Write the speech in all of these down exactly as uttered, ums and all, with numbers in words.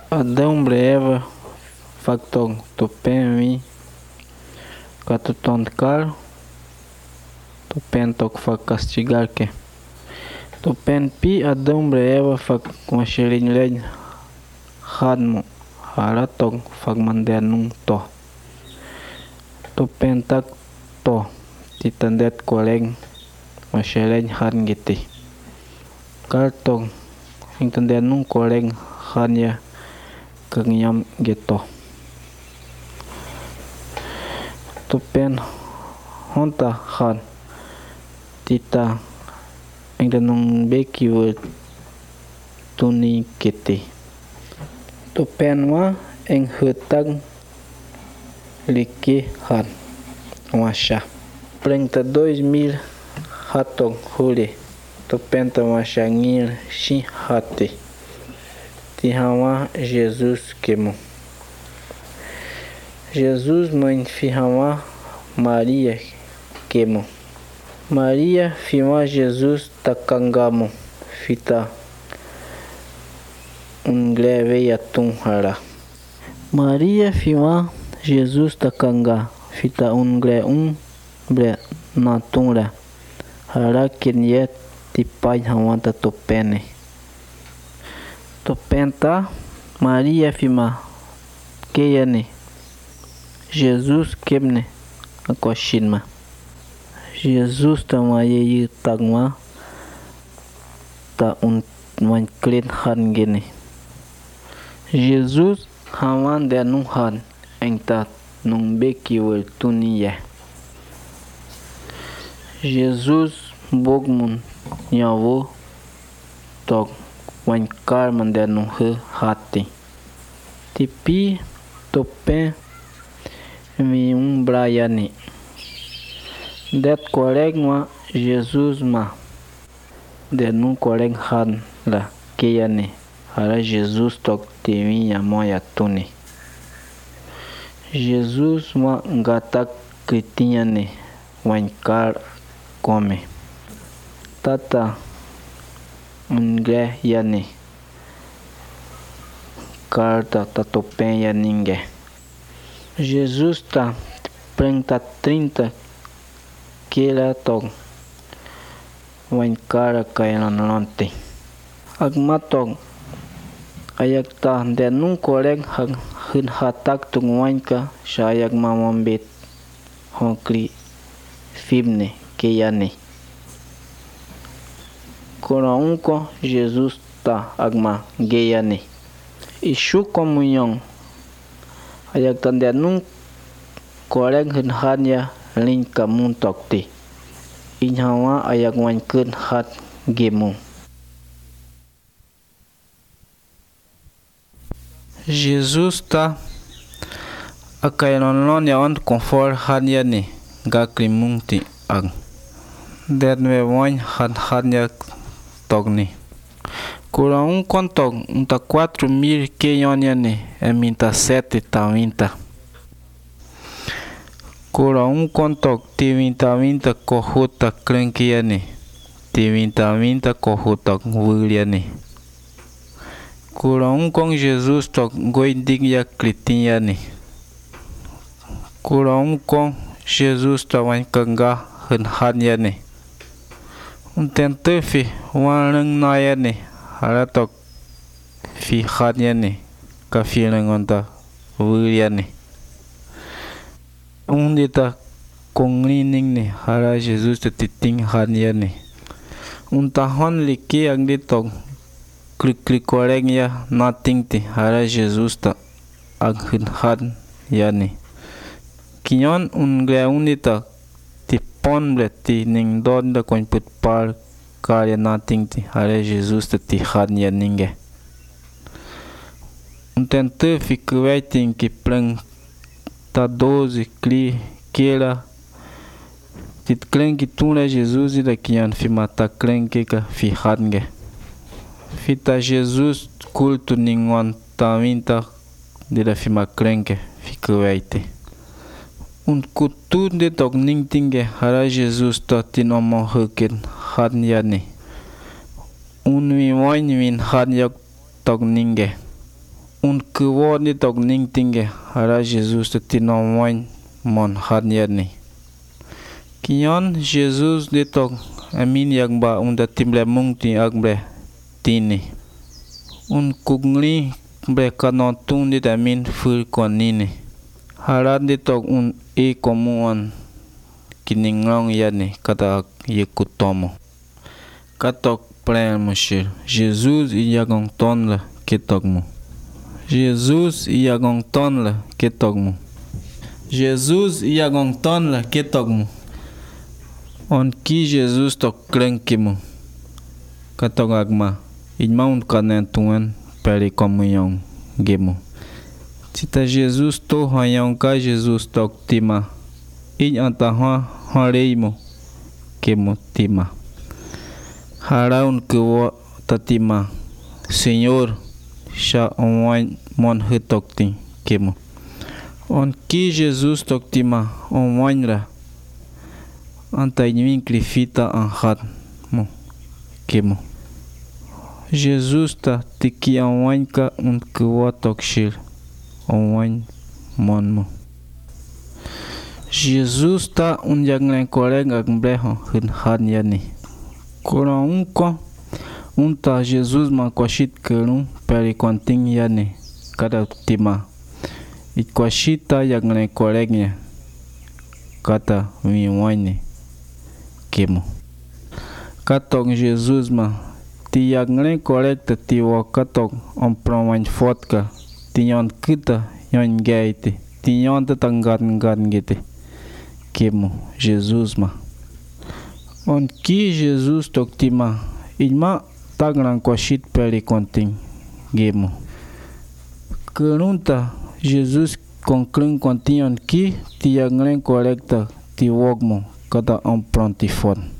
Adão breva factor to pen mi quatro ton de caro to pen to fa castigar que to pen pi Adão breva fa com xerin len hadmo hara to fa manden nung to to pen tak to titandet koleng ma xerin han giti kartong intenden nung koleng hanya kenyam gitu tupen honta han tita ang danong beki word tuni kiti tupen wa ang hutang liki han washa prenta dois mil hatong huli tupen ta washa ngir shi hati Tihawa Jesus queimou. Jesus mãe Fihawa Maria queimou. Maria Fihawa Jesus takangamo fita um gleve atum hara. Maria Fihawa Jesus takanga fita um gle um ble natunra hara kenye tipai hawa tatopene. Topenta Maria Fima Keyane Jesus Kemne Akoshinma Jesus Tamaye Tagma Ta un wan klen han gene Jesus Hawan de nung han engta nung beki wel tuniye Jesus Bogmun Nyavo Tog wan kar manden nung he hati tipi topen mi um brayani det koreg ma Jesus ma de nung koreg han la keyane hara Jesus tok timi ya moya tuni Jesus ma gata kritinyane wan kar come tata Unge yani carta tatopen ya ninguém Jesus tá prenta trinta que lá tog wan cara kaina nonte agmatog ayak ta de nun koreng hag hin hatak tung wanka shayak mamambet honkli fibne que yani Coraunco Jesus ta agma geyane isu comunhão ayak tande nung koreng hin hanya lin kamun tokti inhawa ayak wan kun hat gemu Jesus ta akainon ya on konfor hanya ni gakrimungti ag den we wan han hanya togni cura um contog unta quatro mil que yoniane é minta sete tavinta cura um contog tivinta vinta kohota crankiane tivinta vinta kohota wuliane cura um com Jesus tok goidig ya clitiane cura um com Jesus tawan kanga han hanyane un tente fi warang nayane haratok fi khanyane ka fi langonta wuriane un dita kongrining ne hara Jesus te titing hanyane un tahon liki ang ditok klik klik koreng ya nothing ti hara Jesus ta aghin han yani kinyon un gleun dita pon bleti ning don da kon put par karya nating ti hare Jesus te ti hanya ninge un tente fikwaiting ki pleng ta doze kli kela tit klen ki tula Jesus da kian fi mata klen ke ka fi hange fita Jesus kultu ningon ta vinta de la fi ma klen ke fikwaite un kutun de tok ning tinge hara Jesus to tinomo hukin han yani un mi moin min han yok tok ninge un kewo ni tok ning tingge hara Jesus te tinomoin mon hadnya ni. Kion Jesus de tok amin yang ba un da timble mung ti agbre tini. Un kugli bre kanon tung de amin fur konini. Hara de tok un e komuan kiningrong yani kata yekutomo. Katok pren moshir. Jesus iagong ton la ketokmo. Jesus iagong ton la ketokmo. Jesus iagong ton la ketokmo. On ki Jesus tok krenkimo. Katok agma. Inmaun kanen tuan peri komunyon gemo. Cita Jesus to hayong ka Jesus tok tima. In antahwa hareimo kemo tima. Haraun kewa tatima. Senhor, sha onwain mon hetok ting kemo. On ki Jesus tok tima onwain ra. Antai min klifita an hat mo kemo. Jesus ta tiki onwain ka un kewa tok shir. Onwain mon mo. Jesus ta un yang koreng ak mbreho hun han yani. Koran un ko un ta Jesus ma kwashit kerun peri konting yani kada tima. It kwashita yang korengnya kata mi wani kemo. Katok Jesus ma ti yang korek ta ti wa katok on promain fotka ti yon kita yon gaite ti yon ta tangan ngan gite. Kemo Jesus ma. On ki Jesus tok tima inma tagran kwashit peri konting gemo. Kerunta Jesus konkreng konting ki ti yang korekta ti wogmo kata on prontifon.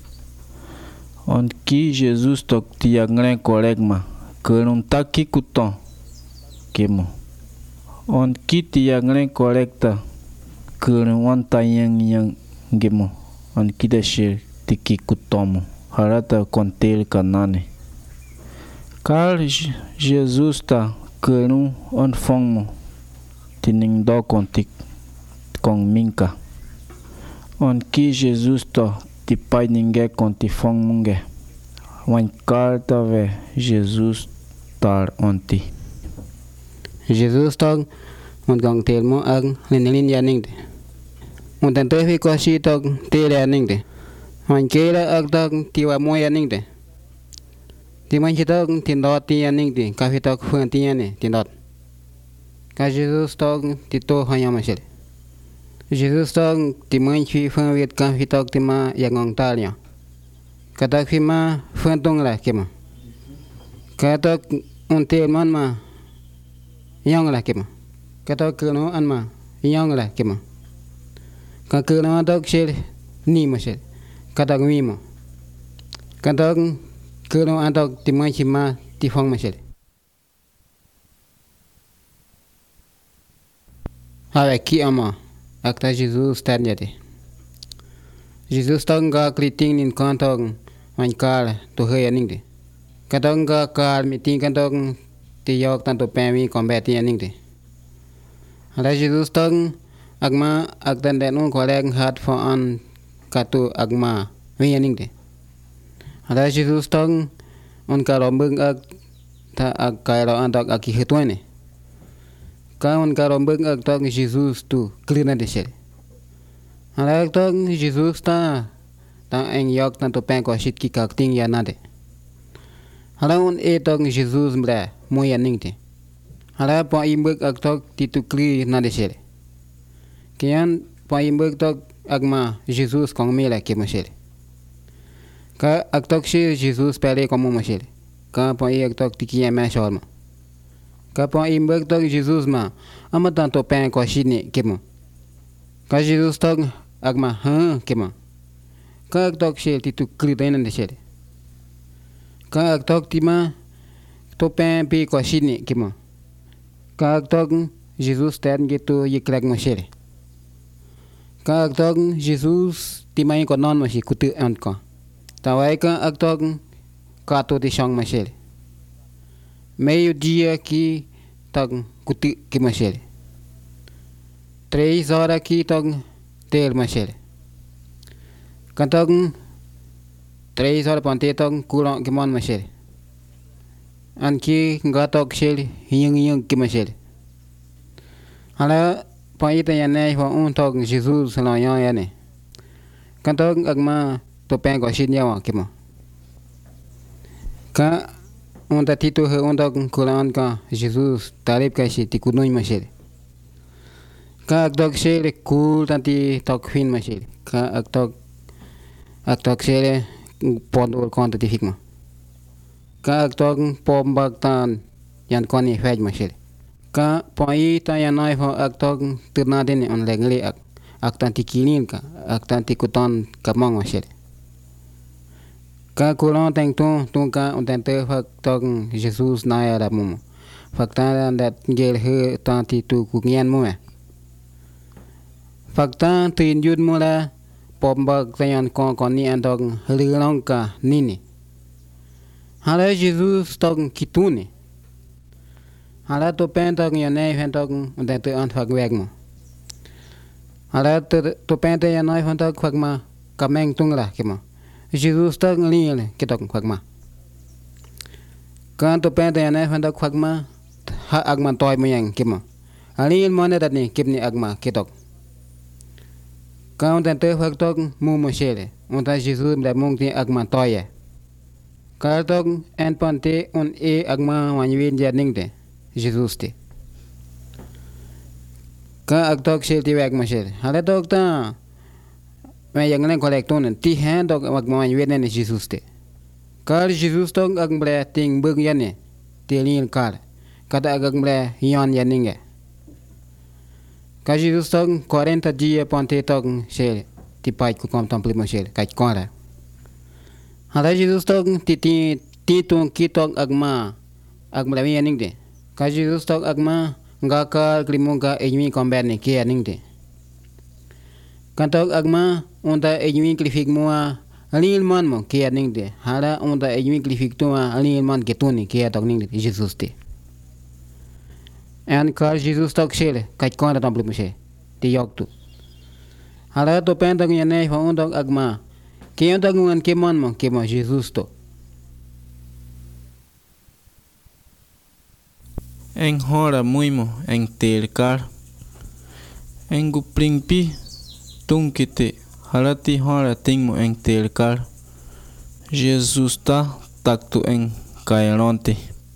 On ki Jesus tok ti yang korekma kerunta ki kuton kemo. On ki ti yang korekta kerun wan tayang yang gemo. On kita shir tiki kutomo harata kontel kanane. Kal Jesus ta kerun on fongmo tining do kontik kong minka. On ki Jesus to tipai ninge konti fong munge. Wan kal ta ve Jesus tar onti. Jesus tog một gong tel mo ang linilin yaning de. Một tan tới phi qua si tog tel yaning de. Hoàn kế là ag tog tiwa mo yaning de. Ti man chi tog tin dot ti yaning de. Ka phi tog phương ti yaning tin dot. Ka Jesus tog ti to hanya ma shel. Jesus tog ti man chi phương viet ka phi tog ti ma yang tal ya. Ka tog phi ma phương tong la ke ma. Ka tog un tel man ma yang la ke ma. Kata kerana anma yang lah kema. Kata kerana dok shel ni masel. Kata gumi mo. Kata kerana antok timai cima tifong masel. Hawa ki ama akta Jesus tan jate. Jesus tong ga kriting nin kantong mankal to heyaning de. Kata ga kal meeting kantong tiyok tanto pemi combat yaning de. Ada Jesus tong agma agdan denun koleng hat for an katu agma wiyaning de. Ada Jesus tong on karombeng ag ta ag kairo antak aki hetwane. Ka on karombeng ag tong Jesus tu klina de shel. Ada tong Jesus ta ta eng yok tanto pen ko shit ki kakting ya nade. Ada on e tong Jesus mbra moyaning de. Ada pa imbek ak tok titu kli na de shele. Kian pa imbek tok agma Jesus kong mela ke mashele. Ka ak tok shi Jesus pele komo mashele. Ka pa i ak tok tiki ya ma shalma. Ka pa imbek tok Jesus ma ama tanto pen ko shine kemo. Ka Jesus tok agma ha kemo. Ka ak tok shel titu kli na de shele. Ka ak tok tima to pen pi ko shine kemo. Kag tog Jesus ten gitu yikrag mashere. Kag tog Jesus timai ko non mashi kutu ant ko. Tawai ka ag tog kato di shong mashere. Meio dia ki tong kuti ki masele. Três horas aqui tong tel masele. Kantong três horas ponte tong kulong ki mon masele. An ki ngatok sel hiung hiung ki masele. Hala pa ita yanai fa un tong Jesus la yan yane. Kantong agma to pen ko shin yawa ki mo. Ka un ta titu he un tong kulan ka Jesus tarif ka si ti kunoi masele. Ka agdog sel kul tanti tok fin masele. Ka agdog agdog sel pondol konta ti fikma. Ka agdog pombak tan yan koni fej masele. Ka pai ta yanai fa agdog tirna den on lengle ak ak tanti kilin ka ak tanti kuton kamang masele. Ka kulan teng tu tu ka on tente fa tong Jesus na ya da mum. Fakta dat gel he tanti tu kungian mu. Fakta tin yud mula pombak tayan kon kon ni antong helilong ka nini. Hala Jesus tong kituni. Hala to pentong yanai fentong on tente ant fak weg mo. Hala to pente yanai fentong fak ma kameng tung lah kemo. Jesus tong lil kitok fak ma. Kan to pente yanai fentong fak ma ha agman toy mo yang kemo. Alil mo na dat ni kip ni agma kitok. Kau tente faktok mu masele, unta Jesus da mung ti agma toya. Kartok en pante un e agma wanwin janing te Jesus te. Ka agtok sel ti weg masele. Hala tok ta me yang len kolekton ti hen dok agma wanwin ne Jesus te. Kar Jesus tok agmbre ting bug yane ti lin kar. Kata agmbre yon yaninge. Ka Jesus tong quarenta dia ponte tong sel ti pai ku kom tam plimo sel kai kora. Hala Jesus tong ti ti ti tong ki tong agma agma mi aning de. Ka Jesus tong agma ngaka klimo ka ejmi komber ne ki aning de. Kantok agma onda ejmi klifik mua alil man mo ki aning de. Hala onda ejmi klifik tua alil man ke tuni ki atong ning de Jesus te. En kar Jesus tok sele kai kona tam plimo se ti yok tu. Hala to pentang yanai fa undok agma. Ki undok ngan ke mon mo ke mo Jesus to. En hora muimo en telkar. En gupling pi tunkite halati hora tingmo en telkar. Jesus ta taktu en kaironte.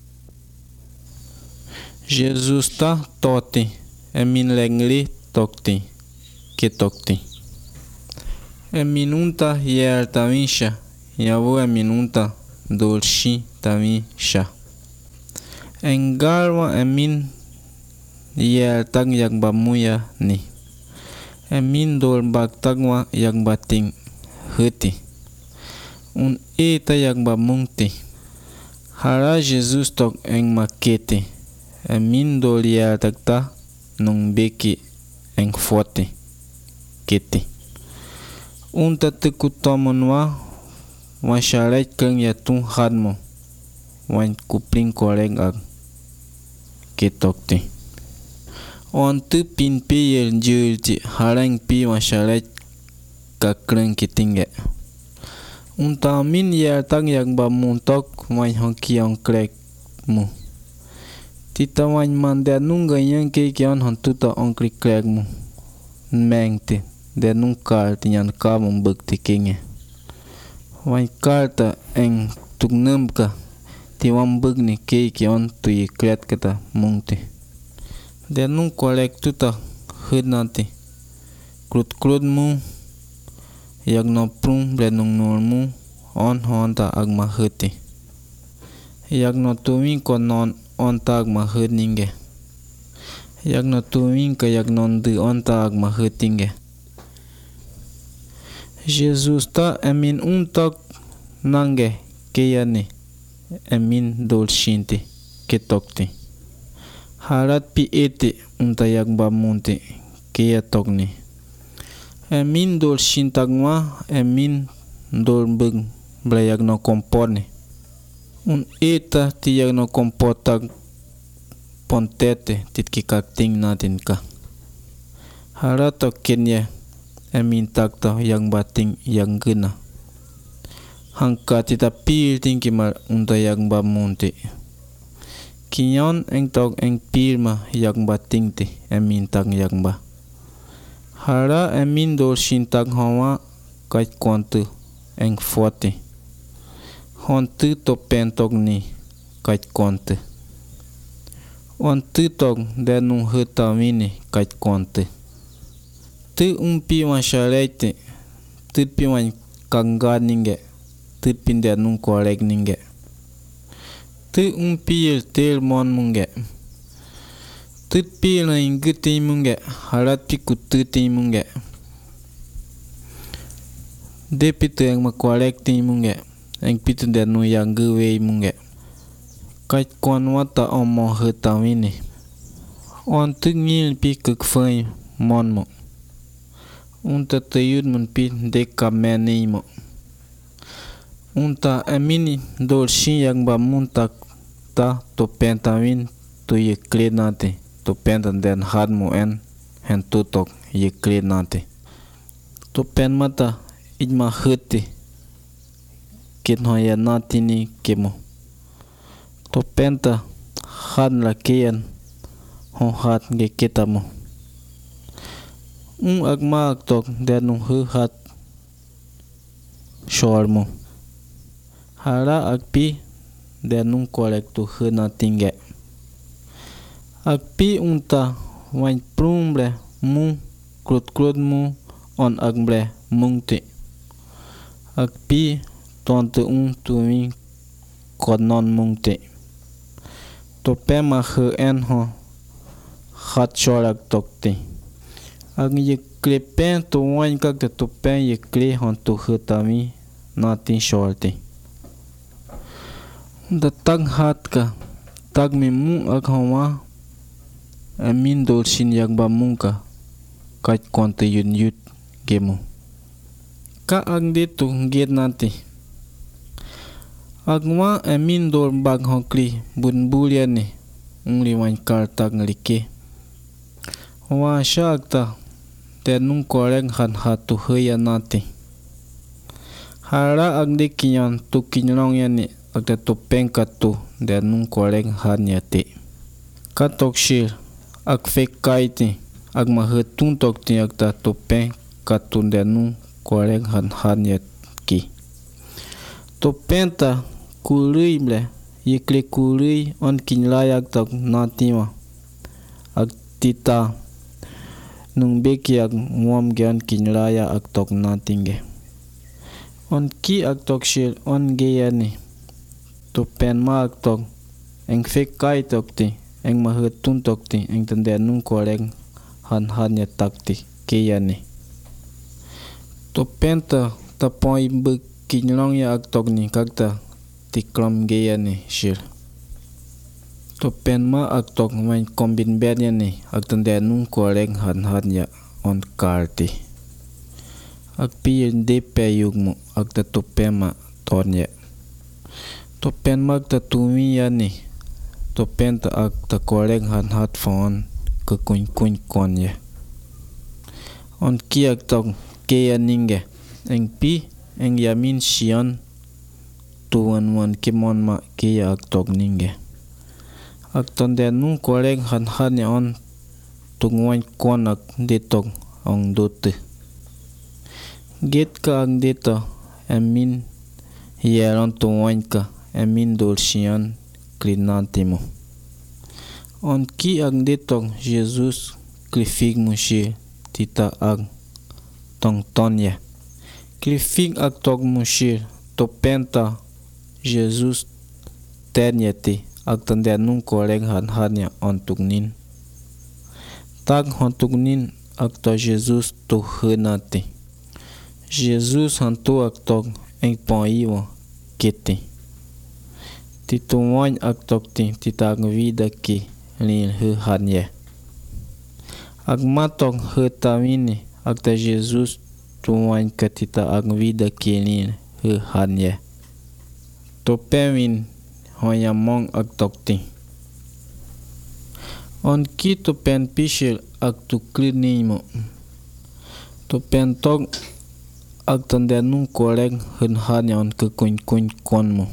Jesus ta toti emin lengli tokti ke tokti eminunta yer tamisha yavu eminunta dolshi tamisha engalwa emin yer tag yak bamuya ni emin dol bak tagwa yak bating huti un eta yak bamungti hara Jesus tok eng makete Emin dolia takta nung beki eng forte kete. Unta tekutomonwa washalet keng yatun hadmo wan kupling koreng ag ketokte. On tu pin pi yel julti harang pi washalet kakreng kitinge. Unta min yel tang yang bamuntok wan honki on krek mu. Tita wan mande nunga yang ke kian hantuta onkri kreg mu mengte de nunca tinyan ka mum bukti kinge wan karta eng tugnamka ti wan bugni ke kian tu ye kret kata mungte de nun kolek tuta hudnati krut krut mu yag no prum bre nung nor mu on honta agma huti yag no tuwin ko non on tag ma hud ninge yak no tuwin ka yak non du on tag ma hud tinge Jesus ta emin un tak nange ke yani emin dol shinti ke tokti harat pi ete unta yak ba munti ke ya tokni emin dol shintagma emin dol bug bla yak no kompone un eta ti yak no kompotag pontete tit ki kakting natin ka. Hara to kenya emin tak to yang bating yang gena. Hangka tita pil tingki mar unta yang ba munti. Kinyon eng tok eng pil ma yang bating ti emin tak yang ba. Hara emin dol shintak hawa kai kontu eng forte. Hontu to pentok ni kai kontu. On tu tok denung hutamini kai kontu. Tu umpi masyarakat tu pi man kangga ninge tu pindah nung korek ninge tu umpi tel mon munge tu pi na ingeti munge harat pi kutu ti munge de pitu yang makorek ti munge yang pitu de nu yang gewe munge kai kon wata omo hutamini on tu ngil pi kekfai mon mo unta tayud mun pi deka meni mo unta amini dol shin yang ba munta ta to pentamin to ye klenate to pentan den had mo en hen tutok ye klenate to pen mata ijma hete kin ho ya natini kemo to penta had la kian ho hat ge ketamo un agma tok denung hu hat shormo hara akpi denung kolek tu hu na tingge akpi unta wain prumbre mu krut krut mu on agbre mungti akpi tonte un tumi konon mungti to pema hu en ho hat shorak tokti ang ye klepen to wain kak te to pen ye kle hon to hutami natin shorti da tag hat ka tag me mu ak hawa amin dol shin yak ba mungka kai konte yun yut gemu ka ang de to get nati agma amin dol bag hokli bun bulian ni ungli wain kar tag nglike wa shakta tenung koreng han hatu heya nati hara agde kinyan tu kinrong yani agde tu pengkatu denung koreng han yati katok shir ag fek kaiti ag mahetun tokti agda tu pengkatu denung koreng han han yaki tu penta kului ble yekle kului on kinlayak tok nati ma ag tita nung beki ag muam gian kinraya ag tok natinge on ki ag tok shil on geyani to pen ma ag tok eng fek kai tok ti eng mahetun tok ti eng tende nung koreng han han ya takti geyani to penta ta poi be kinrong ya ag tok ni kakta tikram geyani shil to pen ma ak tok main kombin bernya ni ak tende nung koreng han han ya on karti ak pi de pe yugmu ak ta to pema tonya to pen ma ta tumi ya ni to pen ta ak ta koreng han hat phone ke kun kun kon ya on ki ak tok ke ya ninge eng pi eng yamin shian tuan wan kimon ma ke ya ak tok ninge ak tonde nung koreng han han ya on tungwain konak detok ong dote get ka ang deta amin yeron tungwain ka amin dolshian klinantimo on ki ang detok Jesus klifig mushi tita ag tong tonya klifig ag tok mushi to penta Jesus tenyati ag tande nung koreng han han ya on tugnin tag hon tugnin ag to Jesus to henati Jesus han to ag tok eng paiwa kiti ti tuwain ag tok ti ti tag vida ki lin he han ya ag matok he tamini ag ta Jesus tuwain ka ti ta ag vida ki lin he han ya to pemin hoya mong ag tok ti On ki to pen pichel ak tu klini mo. To pen tog ak tanda nung korek hen hanya on ke kun kun kon mo.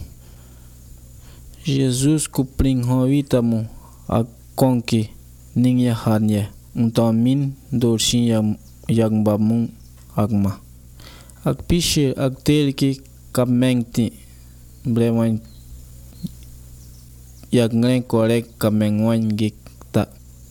Jesus kupring hovita mo ak konki ning ya hanya unta min dorsin yang yang bamung agma. Ak pichel ak tel ki kamengti brewan yak ngren korek kamengwan gik ta.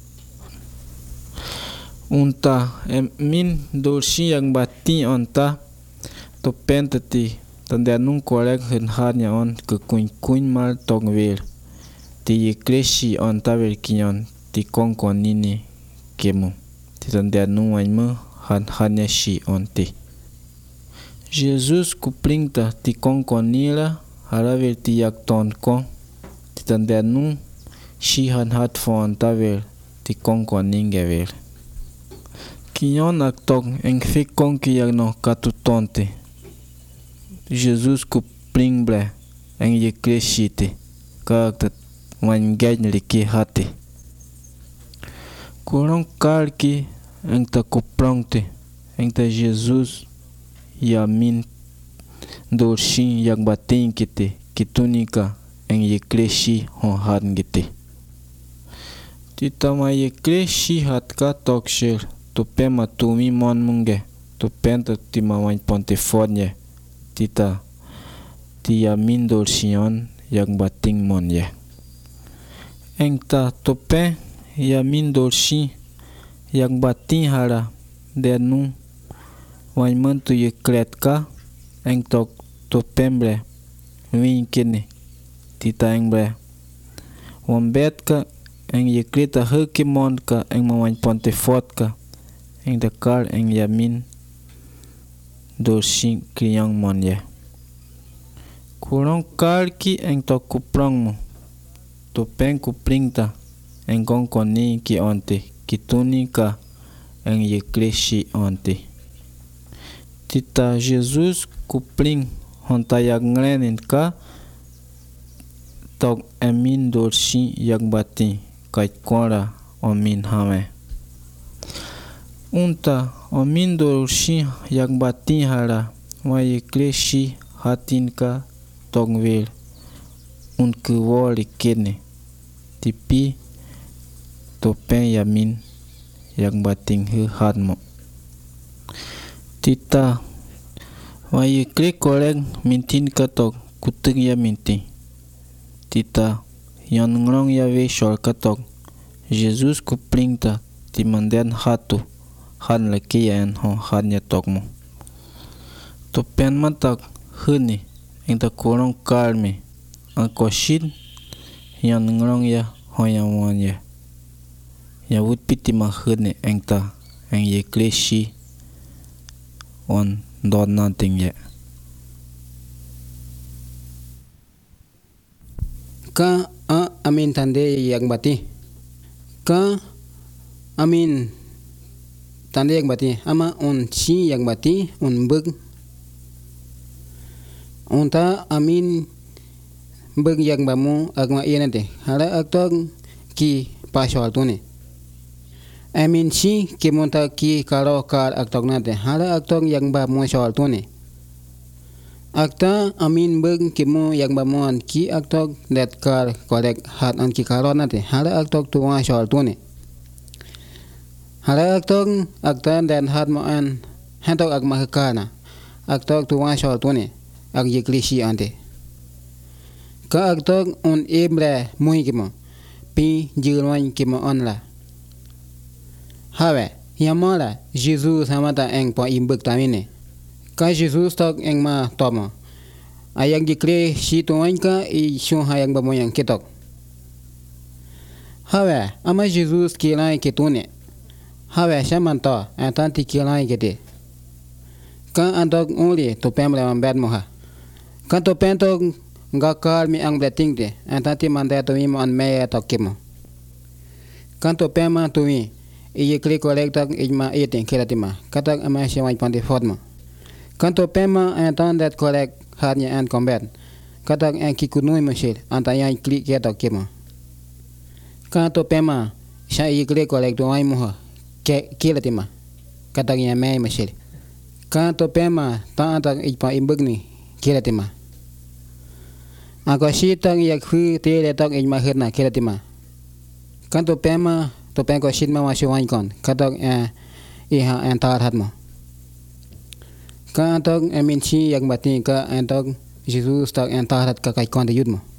Unta em min dorsin yang bati onta to pentati tanda nung korek hen hanya on ke kun kun mal tong ver ti ye kreshi onta ver kinyon ti konkon nini kemo ti tanda nung waima han hanya shi onti. Jesus kupringta ti konkon nila hara ver ti yak ton kon ti tanda nung shi han hat fo onta ver ti konkon ninge ver. Kinyon ak tok eng fik konki yak no katu tonte. Jesus kupring bre eng ye kreshite kak tat wan gaj liki hati. Kurang kar ki eng ta kuprangte eng ta Jesus ya min dorshin yak batin kite kitunika eng ye kreshi hon hat ngite. Tita ma ye kreshi hat ka tok shir to pema tumi mon munge to penta ti ma wan ponte fonye tita ti ya min dorshin yak bating mon ye. Eng ta to pe ya min dorshin yak batin hara denu wan mantu ye kretka eng tok to pembre win kene tita eng bre wan betka eng ye kreta heki mon ka eng ma wan ponte fotka eng dakar eng ya min dorshin kriyang mon ye. Kurang kar ki eng tok kuprang mo to pen kupringta eng konkon ni ki onte kituni ka eng ye kreshi onte. Tita Jesus kupring honta yak ngrenin ka tok emin dorsin yak bati kaj kora omin hame. Unta omin dorsin yak bati hara wa ye kreshi hatin ka tok ver un ke woli kene tipi to pen yamin yak bating he hatmo. Tita wa ye kre korek mintin katok kutung ya mintin. Tita yan ngrong ya ve shor katok Jesus kupringta ti manden hatu han laki yan hon han ya tokmo. To pen matak huni eng ta korong karmi ang koshin yan ngrong ya hon ya wan ya. Ya wut piti ma huni eng ta eng ye kreshi on don nothing yet. Ka a amin tande yak bati. Ka amin tande yak bati ama un chi yak bati un bug. Unta amin bug yak bamu agma yenate hara aktok ki pasol tune. Amin chi ki monta ki karo kar aktok nate hara aktok yang ba mo sol tune. Akta amin bug ki mo yang ba mo an ki aktok dat kar korek hat an ki karo nate hara aktok tuwa sol tune. Hara aktok akta dan hat mo an hantok agma kana aktok tuwa sol tune ak ye klishi ante. Ka aktok un ebre muy ki mo pi jirwan ki mo on la. Hawe, yamala Jesus hamata eng po imbuk tamine. Ka Jesus tok eng ma tomo. Ayang dikre si tuan ka i shun hayang bamoyang kitok. Hawe, ama Jesus kilai kitune. Hawe shamanto antanti kilai kiti. Ka antok uli to pemle mambed moha. Ka to pentok ngakal mi ang bleting te antanti mande to mi mo an meye tok kimo. Ka to pema to mi iye klik korek tak ijma eating kiratima katak ama shawai pandi fodma kanto pema antan dat korek hanya an combat katak an kikunui moshil anta yan klik ketok kima kanto pema Sa ikle kolek to ai moha ke kila tima katang ya mai masel kan to pema ta ta ipa imbagni kila tima ako sitang yak hu te le tak ijma herna kila tima kan to pema to pen ko sit ma wa shwain kon katang eh iha entar hatmo kan to emin chi yak mati ka entok Jesus tak entar hat ka kai kon de yudmo